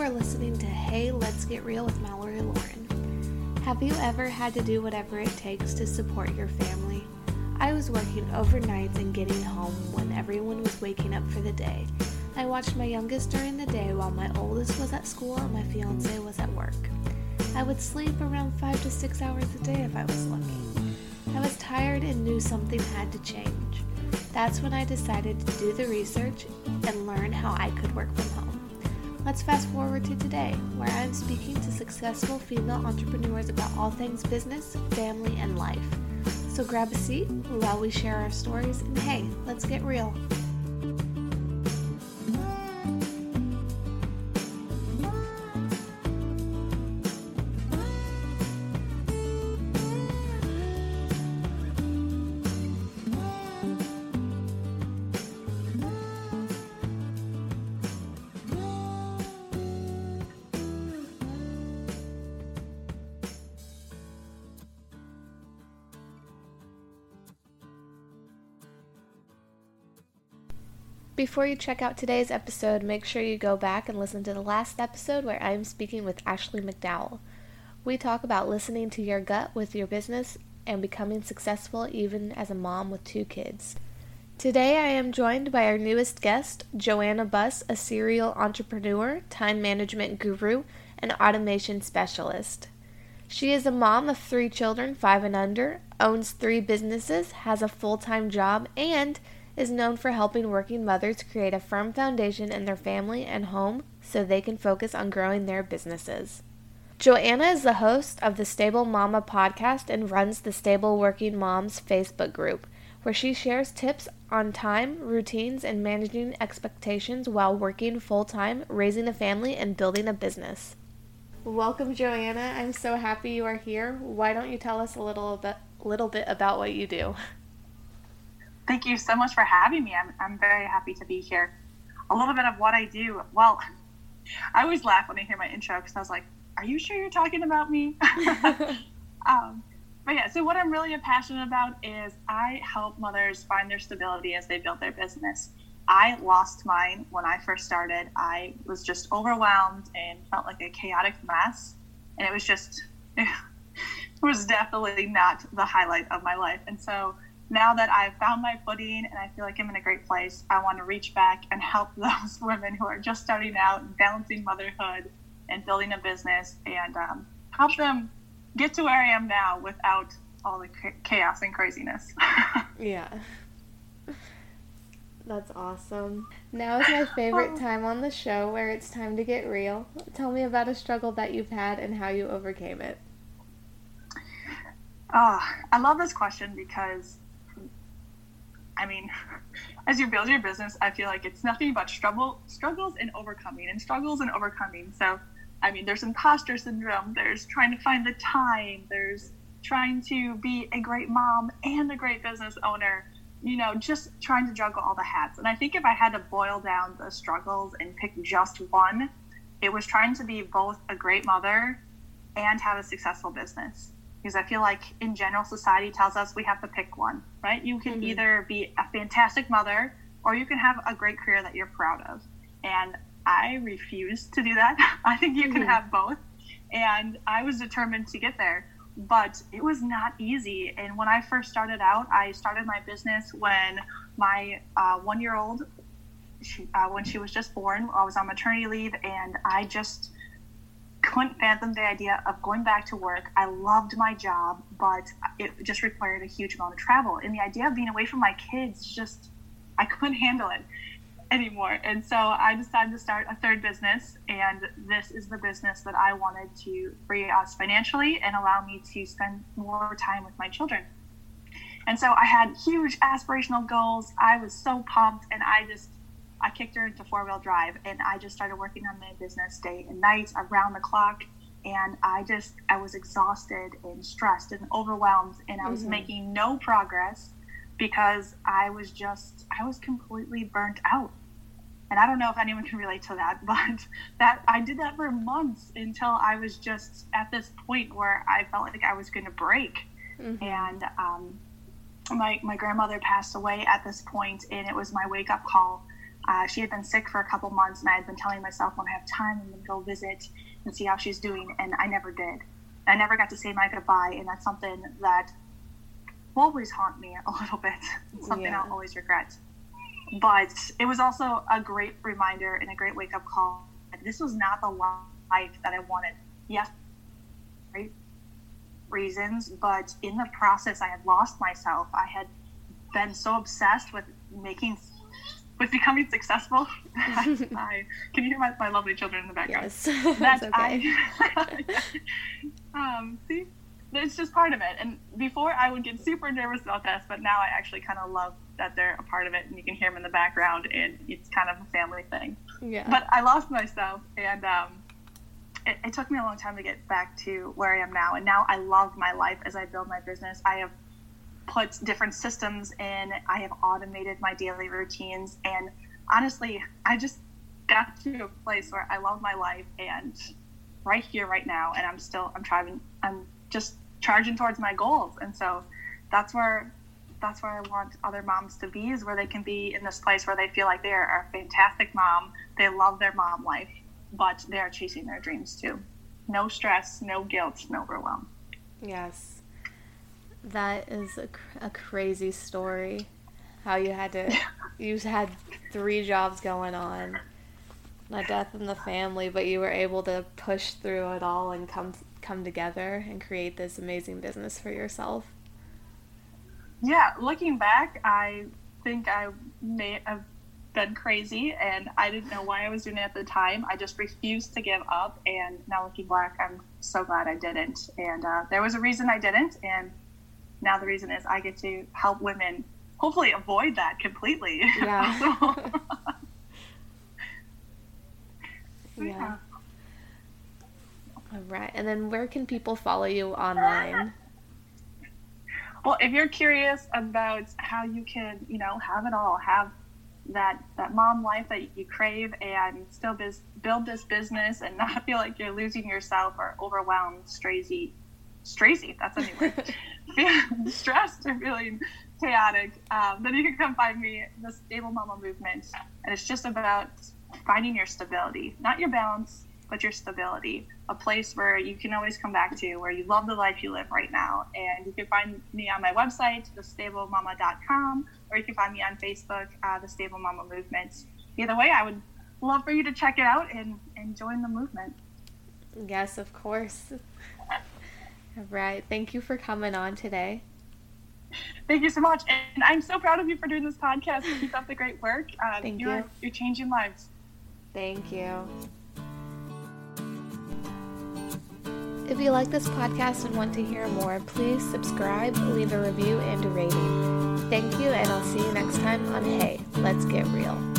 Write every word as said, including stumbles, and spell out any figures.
are listening to Hey, Let's Get Real with Mallory Lauren. Have you ever had to do whatever it takes to support your family? I was working overnights and getting home when everyone was waking up for the day. I watched my youngest during the day while my oldest was at school and my fiance was at work. I would sleep around five to six hours a day if I was lucky. I was tired and knew something had to change. That's when I decided to do the research and learn how I could work from home. Let's fast forward to today, where I'm speaking to successful female entrepreneurs about all things business, family, and life. So grab a seat while we share our stories, and hey, let's get real. Before you check out today's episode, make sure you go back and listen to the last episode where I'm speaking with Ashley McDowell. We talk about listening to your gut with your business and becoming successful even as a mom with two kids. Today I am joined by our newest guest, Joanna Buss, a serial entrepreneur, time management guru, and automation specialist. She is a mom of three children, five and under, owns three businesses, has a full-time job, and is known for helping working mothers create a firm foundation in their family and home so they can focus on growing their businesses. Joanna is the host of the Stable Mama podcast and runs the Stable Working Moms Facebook group, where she shares tips on time, routines, and managing expectations while working full-time, raising a family, and building a business. Welcome, Joanna. I'm so happy you are here. Why don't you tell us a little bit, little bit about what you do? Thank you so much for having me. I'm I'm very happy to be here. A little bit of what I do. Well, I always laugh when I hear my intro because I was like, are you sure you're talking about me? um, but yeah, so what I'm really passionate about is I help mothers find their stability as they build their business. I lost mine when I first started. I was just overwhelmed and felt like a chaotic mess. And it was just, it was definitely not the highlight of my life. And so now that I've found my footing and I feel like I'm in a great place, I want to reach back and help those women who are just starting out and balancing motherhood and building a business and um, help them get to where I am now without all the chaos and craziness. Yeah. That's awesome. Now is my favorite time on the show where it's time to get real. Tell me about a struggle that you've had and how you overcame it. Oh, I love this question because I mean, as you build your business, I feel like it's nothing but struggle, struggles and overcoming and struggles and overcoming. So, I mean, there's imposter syndrome. There's trying to find the time. There's trying to be a great mom and a great business owner, you know, just trying to juggle all the hats. And I think if I had to boil down the struggles and pick just one, it was trying to be both a great mother and have a successful business. Because I feel like in general, society tells us we have to pick one, right? You can mm-hmm. either be a fantastic mother or you can have a great career that you're proud of. And I refuse to do that. I think you mm-hmm. can have both. And I was determined to get there, but it was not easy. And when I first started out, I started my business when my uh, one-year-old, she, uh, when she was just born, I was on maternity leave, and I just couldn't fathom the idea of going back to work. I loved my job, but it just required a huge amount of travel. And the idea of being away from my kids, just, I couldn't handle it anymore. And so I decided to start a third business. And this is the business that I wanted to free us financially and allow me to spend more time with my children. And so I had huge aspirational goals. I was so pumped, and I just I kicked her into four-wheel drive, and I just started working on my business day and night, around the clock. And I just, I was exhausted and stressed and overwhelmed, and I was mm-hmm. making no progress because I was just, I was completely burnt out. And I don't know if anyone can relate to that, but that I did that for months until I was just at this point where I felt like I was going to break. Mm-hmm. And um, my, my grandmother passed away at this point, and it was my wake-up call. Uh, she had been sick for a couple months, and I had been telling myself when I have time, I'm going to go visit and see how she's doing, and I never did. I never got to say my goodbye, and that's something that will always haunt me a little bit. It's something yeah. I'll always regret. But it was also a great reminder and a great wake-up call. This was not the life that I wanted. Yes, right reasons, but in the process, I had lost myself. I had been so obsessed with making, with becoming successful. I, can you hear my, my lovely children in the background? Yes, that's okay. I, um, see, it's just part of it. And before I would get super nervous about this, but now I actually kind of love that they're a part of it, and you can hear them in the background, and it's kind of a family thing. Yeah. But I lost myself, and um, it, it took me a long time to get back to where I am now. And now I love my life as I build my business. I have put different systems in. I have automated my daily routines. And honestly, I just got to a place where I love my life, and right here, right now. And I'm still, I'm trying, I'm just charging towards my goals. And so that's where, that's where I want other moms to be, is where they can be in this place where they feel like they are a fantastic mom. They love their mom life, but they are chasing their dreams too. No stress, no guilt, no overwhelm. Yes. That is a, a crazy story. How you had to, you had three jobs going on, a death in the family, but you were able to push through it all and come come together and create this amazing business for yourself. Yeah, looking back, I think I may have been crazy, and I didn't know why I was doing it at the time. I just refused to give up, and now looking back, I'm so glad I didn't. And uh, there was a reason I didn't, and now the reason is I get to help women hopefully avoid that completely. Yeah. so, yeah. All right. And then where can people follow you online? Well, if you're curious about how you can, you know, have it all, have that, that mom life that you crave, and still biz- build this business and not feel like you're losing yourself or overwhelmed, strazy, strazy, that's a new word, feeling stressed or feeling chaotic, um, then you can come find me, the Stable Mama Movement. And it's just about finding your stability, not your balance, but your stability, a place where you can always come back to, where you love the life you live right now. And you can find me on my website, the stable mama dot com, or you can find me on Facebook, uh, the Stable Mama Movement. Either way, I would love for you to check it out and, and join the movement. Yes, of course. All right. Thank you for coming on today. Thank you so much. And I'm so proud of you for doing this podcast. Keep up the great work. Um, Thank you're, you. You're changing lives. Thank you. If you like this podcast and want to hear more, please subscribe, leave a review, and a rating. Thank you, and I'll see you next time on Hey, Let's Get Real.